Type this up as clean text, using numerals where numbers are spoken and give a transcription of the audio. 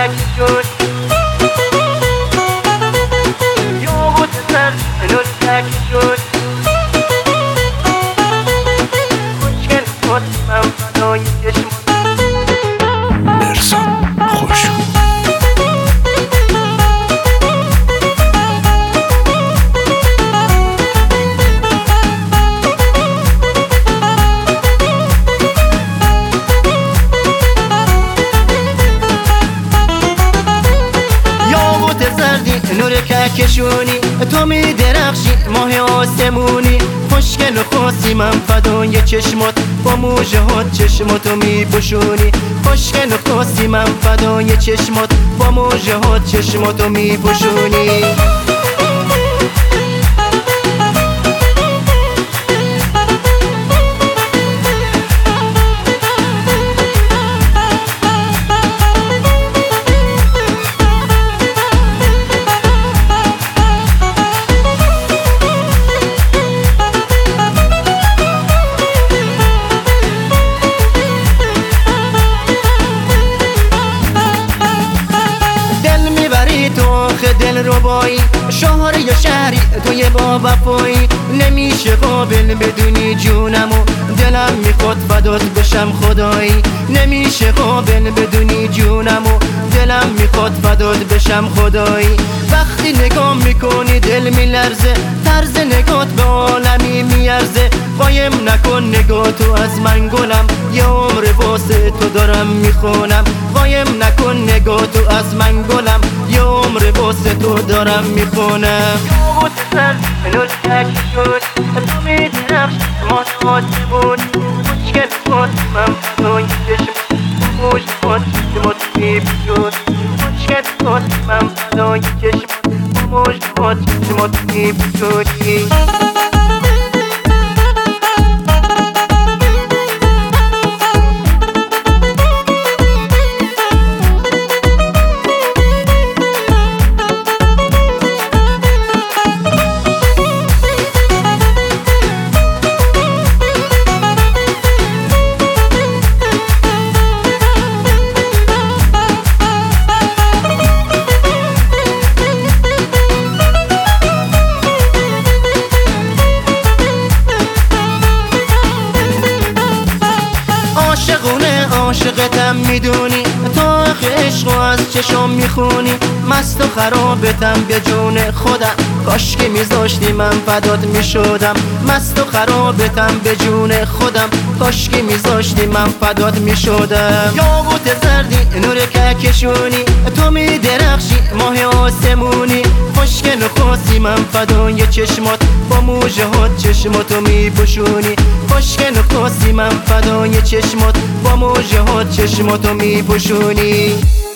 کشون یاقوت سر نور کشون خوشگل خود من فدای چشم مرسان خوش نور کهکشونی تو می درخشی ماه آسمونی خوشگل و خاصی من فدای چشمات با موجه ها چشماتو می پوشونی خوشگل و خاصی من فدای چشمات با موجه ها چشماتو می پوشونی دل ربایی شهر یا شهری توی با وفایی نمیشه قابل بدونی جونمو دلم میخواد فدات بشم خدایی نمیشه قابل بدونی جونمو دلم میخواد فدات بشم خدایی وقتی نگاه میکنی دل میلرزه طرز نگات به عالمی میارزه قایم نکن نگاه تو از من گلم یه عمر واسه تو دارم میخونم قایم نکن نگاه تو از من گلم یه عمر واسه تو دارم میخونم یاقوت سر نور کشون تو می درخشی ماه آسمونی خوشگل خود من فدای چشم موج خود چشمات می پوشونی خوشگل خود من فدای چشم موج خود چشمات می پوشونی عاشقتم میدونی تو عشقو از چشم میخونی مست و خرابتم به جون خودم کاش که میذاشتی من فدات میشدم مست و خرابتم به جون خودم کاش که میذاشتی من فدات میشدم یاقوت زردی نور کهکشونی تو می درخشی ماه آسمونی خوشگل و خاصی من فدای چشمات با موجه ها چشماتو می پوشونی خوشگل و خاصی من فدای چشمات با موجه ها چشماتو می پوشونی